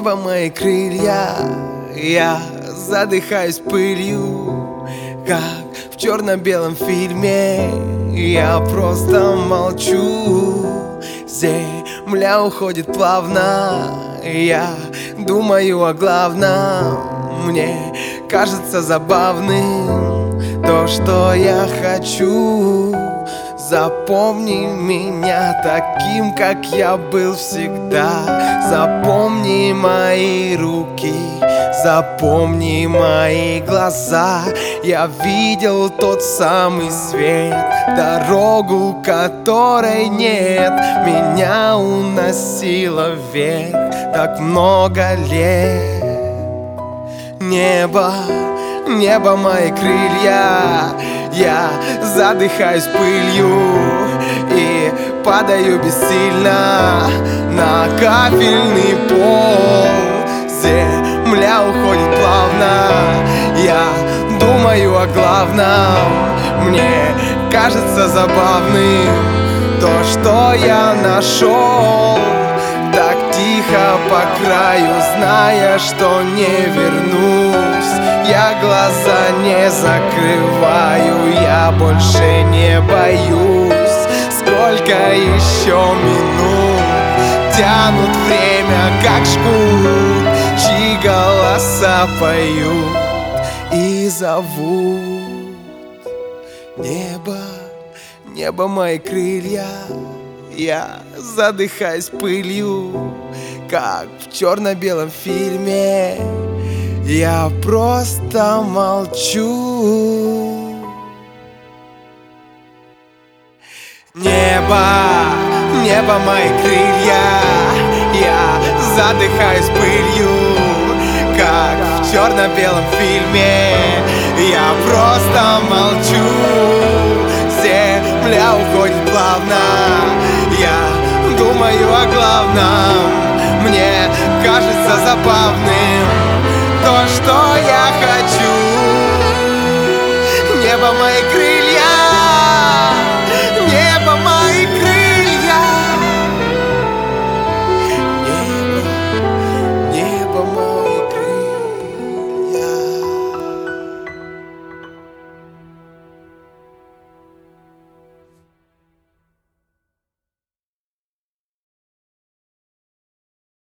небо мои крылья, я задыхаюсь пылью, как в черно-белом фильме. Я просто молчу, земля уходит плавно, я думаю о главном. Мне кажется забавным то, что я хочу. Запомни меня таким, как я был всегда. Запомни мои руки, запомни мои глаза. Я видел тот самый свет, дорогу которой нет. Меня уносило вверх так много лет. Небо, небо мои крылья, я задыхаюсь пылью и падаю бессильно на кафельный пол. Земля уходит плавно, я думаю о главном. Мне кажется забавным то, что я нашел. Так тихо по краю, зная, что не вернусь. Я глаза не закрываю, я больше не боюсь. Сколько еще минут тянут время, как жгут, чьи голоса поют и зовут. Небо, небо мои крылья, я задыхаюсь пылью, как в черно-белом фильме. Я просто молчу. Небо, небо мои крылья, я задыхаюсь пылью, как в черно-белом фильме. Я просто молчу. Земля уходит плавно, я думаю о главном. Мне кажется забавным то, что